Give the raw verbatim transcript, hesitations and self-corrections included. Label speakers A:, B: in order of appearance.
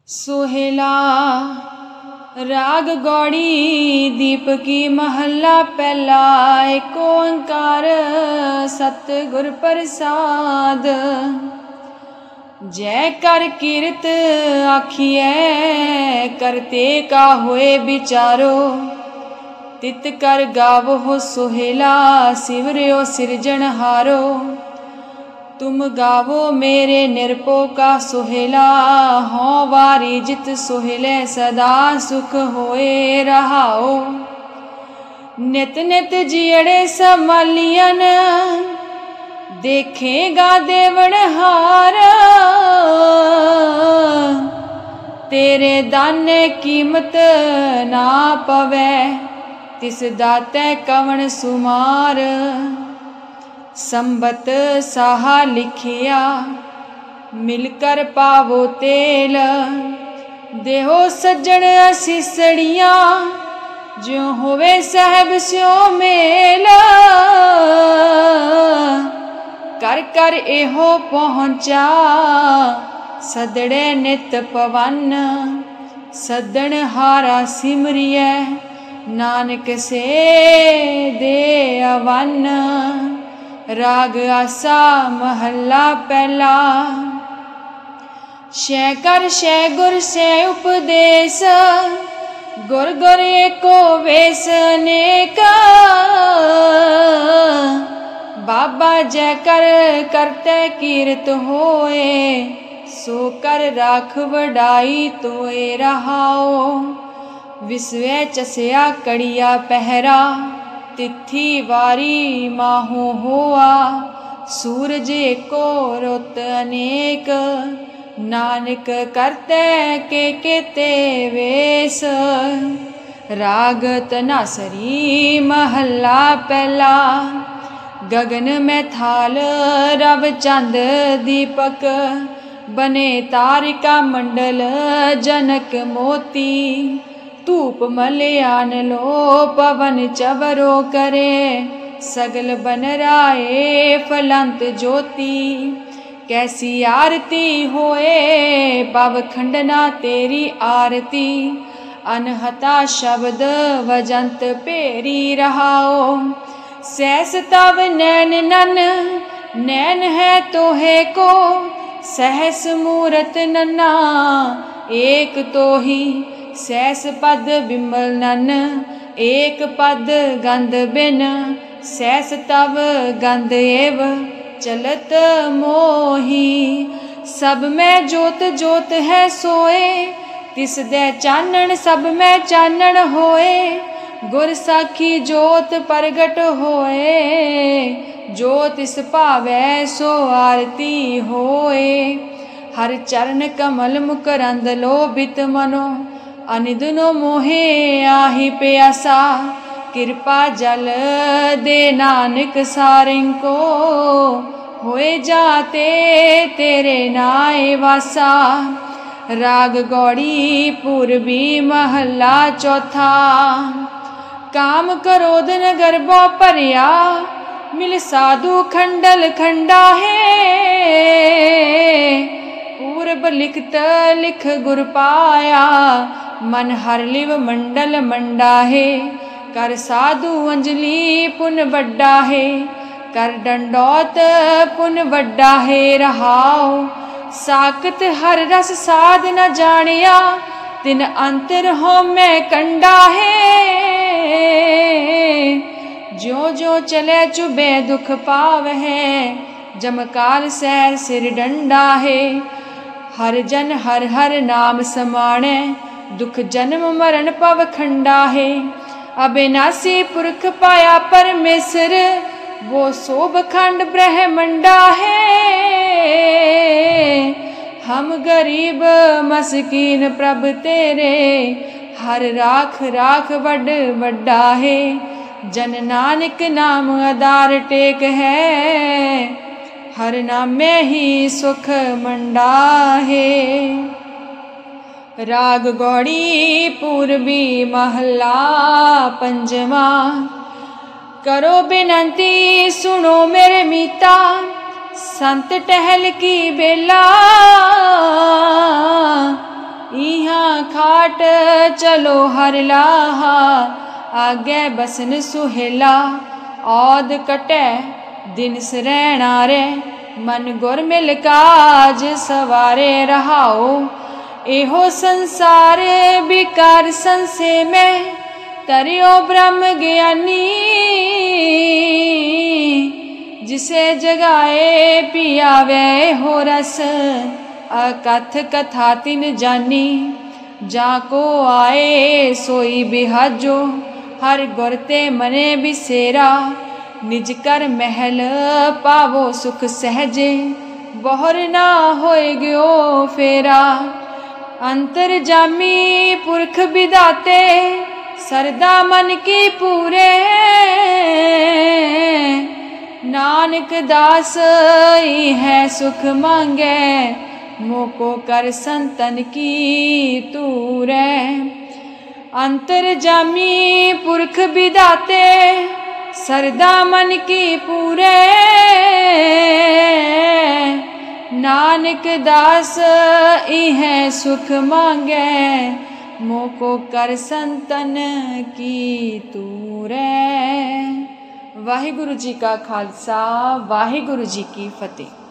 A: सोहेला राग गौड़ी दीपकी महला पहला। एक ओंकार सतगुर प्रसाद। जय कर कीरत आखिए करते का होए विचारो। तित कर गावो सोहेला सिवरियो सिरजनहारो। तुम गावो मेरे निरपो का सोहेला। हों वारी जित सोहेले सदा सुख होए रहाओ। नित नित जियड़े संभालियन देखेगा देवनहार। तेरे दाने कीमत ना पवे तिस दाते कवन सुमार। संबत साहा लिखिया मिलकर पावो तेल। देहो सज्जन असीसड़ियाँ ज्यों होवे सहब स्यों मेल। कर कर एहो पहुँचा सदड़े नित पवन। सदन हारा सिमरिए नानक से दे अवन। राग आसा महला पहला। शै कर शै गुर शै उपदेश। गुर गुर एको वेस अनेक। बाबा जय कर करते कीरत होए। सो कर राख वडाई तोए रहाओ। विसवे चसया कड़िया पहरा। तिथि वारी माहो होआ। सूरज एको रुत अनेक। नानक करते के केते वेस। राग तनासरी महला पहला। गगन में थाल रव चंद दीपक। बने तारिका मंडल जनक मोती। धूप मलयान लो पवन चवरो करे। सगल बन राए फलंत ज्योति। कैसी आरती होए पव खंडना तेरी आरती। अनहता शब्द वजंत पेरी रहाओ। सहस तव नैन नन नैन है तोहे को। सहस मूरत नन्ना एक तो ही। सहस पद बिमल नन एक पद गंध बिन। सहस तव गंध एव चलत मोही। सब में जोत जोत है सोए। तिस दे चानन सब में चानन होए। गुर साखी जोत प्रगट होए। जो तिस भावै सो आरती होए। हर चरण कमल मुकरंद लोभित मनो। अनिदनो मोहे आहि प्यासा। कृपा जल दे नानक सारिं को। होए जाते तेरे नाए वासा। राग गौड़ी पूर्वी महला चौथा। काम क्रोध नगर बो भरिया। मिल साधु खंडल खंडा है। पूर्व लिखत लिख गुर पाया। मन हर लिव मंडल मंडा है। कर साधु अंजलि पुन बड्डा है। कर डंडौत पुन बड्डा है रहाओ। साकत हर रस साध न जानिया। तिन अंतर हो मैं कंडा है। ज्यो ज्यो चले चुबे दुख पाव है। जमकाल सैर सिर डंडा है। हर जन हर हर नाम समाणे। दुख जन्म मरण पव खंडा है। अविनाशी पुरख पाया परमेश्वर। वो सोभ खंड ब्रह्मंडा है। हम गरीब मस्कीन प्रभ तेरे। हर राख राख बड़ बड्डा है। जन नानक नाम आधार टेक है। हर नामे ही सुख मंडा है। राग गौड़ी पूर्वी महला पंजवा। करो बिनती सुनो मेरे मीता। संत टहल की बेला। इहाँ खाट चलो हर लाहा, आगे बसन सुहेला। औद कटै दिन सरैणा रे, मन गुर मिल काज सवारे रहाओ। एहो संसार बिकार संसे में, तरियो ब्रह्म ज्ञानी। जिसे जगाए पियावे हो रस, अकथ कथा तिन जानी। जाको आए सोई बिहाजो, हर गुर ते मने बिसेरा। निज कर महल पावो सुख सहजे, बहुर ना होए गयो फेरा। अंतर जामी पुरख बिदाते, सरदा मन की पूरे। नानक दास ही है सुख मांगे, मोको कर संतन की तूरे। अंतर जामी पुरख बिदाते, सरदा मन की पूरे। नानक दास इह सुख मांगे, मोको कर संतन की तूरे। वाहिगुरु जी का खालसा, वाहिगुरु जी की फतेह।